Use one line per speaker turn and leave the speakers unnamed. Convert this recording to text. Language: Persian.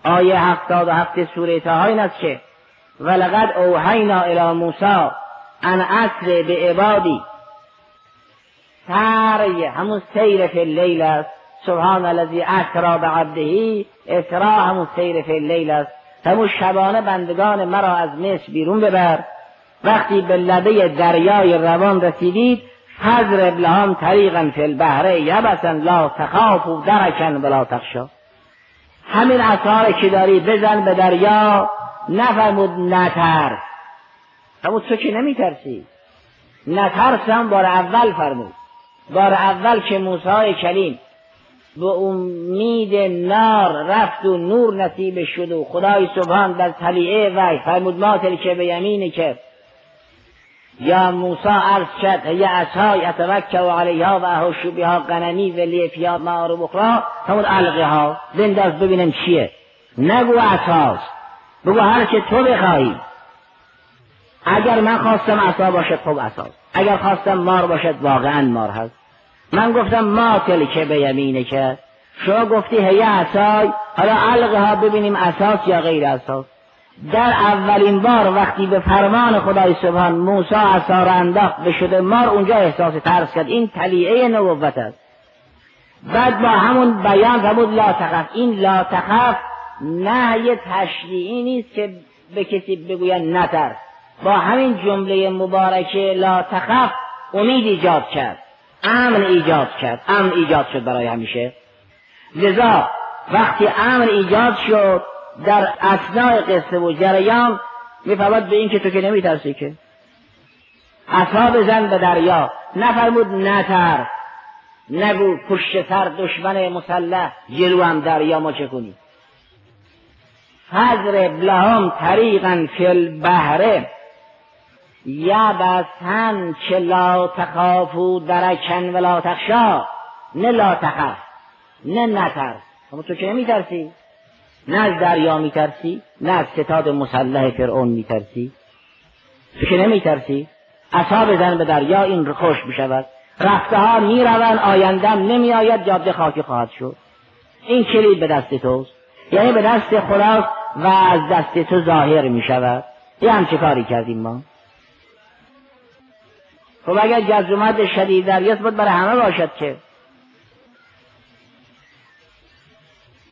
آیه 77 سوره طه این است که ولقد اوحینا الی موسی ان اسر بعبادی، سری همون سیر فی اللیل است. سبحان الذی اسری بعبده، اسرا همون سیر فی اللیل است. همون شبانه بندگان مرا از مصر بیرون ببر. وقتی به لبه دریای روان رسیدید فاضرب لهم طریقا فی البحر یبسا لا تخافوا درکا ولا تخشوا. همین عصا که داری بزن به دریا، نفرمود نترس. همون تو که نمیترسی، نترسم بار اول فرمود. بار اول که موسی کلیم به امید نار رفت و نور نصیب شد و خدای سبحان در طلیعه وحی فرمود ما تلک بیمینک که یا موسی عرض کرد یا عصای اتوکل علیها و احش بها غنمی و لی فیها مآرب اخری، همون القها بنداز ببینم چیه. نگو عصاست، بگو هر که تو بخوایی. اگر من خواستم عصا باشد خب عصاست، اگر خواستم مار باشد واقعا مار هست. من گفتم ما تلک بیمینک، شما گفتی هی عصای، حالا القها ببینیم عصاست یا غیر عصاست. در اولین بار وقتی به فرمان خدای سبحان موسی عصا را انداخت بشده مار، اونجا احساس ترس کرد. این طلیعه نبوت است. بعد با همون بیان فرمود لا تخف. این لا تخف نهی تشریعی نیست که به کسی بگوید نترس. با همین جمله مبارکه لا تخف امید ایجاد کرد، امن ایجاد کرد، امن ایجاد شد برای همیشه. لذا وقتی امن ایجاد شد در اثناء قصه و جریان میفرماد به این که تو که نمیترسی که عصا بزن به دریا، نفرمود نترس. نگو پشت سر دشمن مسلح جلو هم دریا ما چه کنیم. فاضرب لهم طریقا فی البحر یبسا که لا تخافوا درکا ولا تخشوا. نه لا تخف، نه نترس. اما تو که نمیترسی، نه از دریا میترسی، نه از ستاد مسلح فرعون میترسی. تو که نمیترسی، عصا بزن به دریا این خوش بشود. رفته ها میروند، آیندم نمی آید، جاده خاکی خواهد شد. این کلید به دست توست، یعنی به دست خداست و از دست تو ظاهر می شود. یه همچه کاری کردیم ما. خب اگر جزومت شدید دریاست بود برای همه باشد که